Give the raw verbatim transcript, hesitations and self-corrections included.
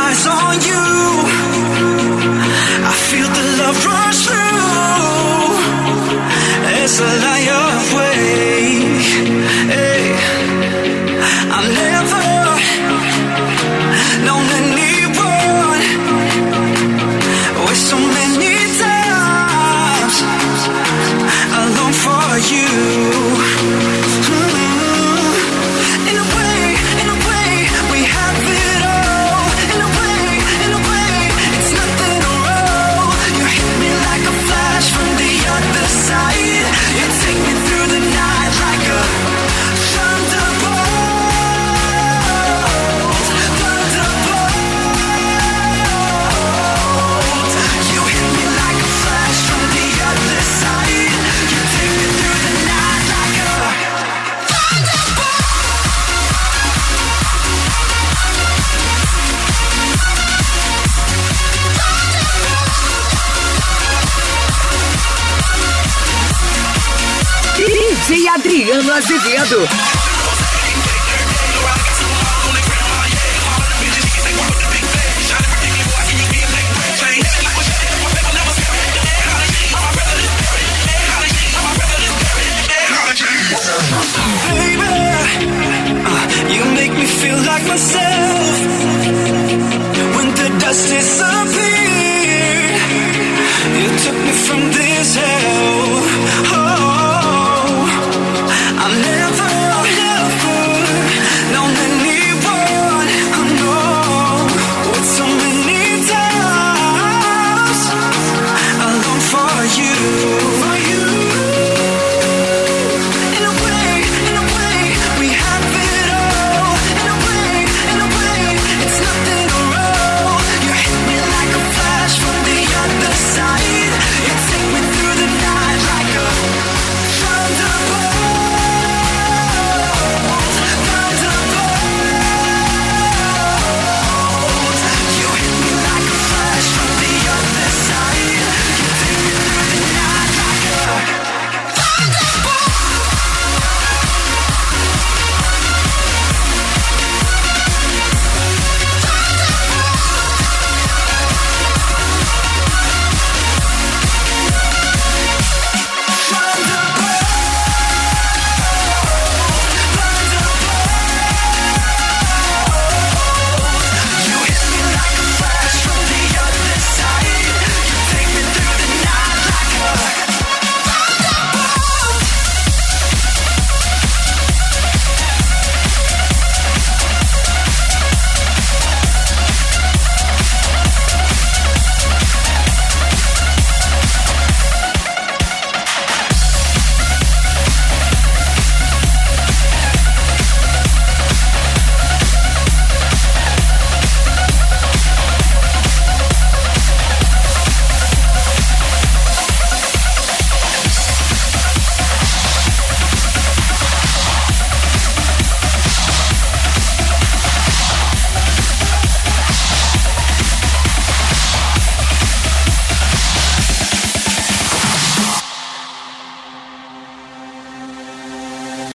eyes on you. I feel the love rush through. It's a lie awake. Hey, I've never known anyone with so many times I long for you. In a way, in a way, we have it all. In a way, in a way, it's nothing at all. You hit me like a flash from the other side. You take me through the night like a thunderbolt, thunderbolt. You hit me like a flash from the other side. You take me through the night like a D J Adriano Azevedo. baby, uh, you make me feel like myself. When the dust disappeared, you took me from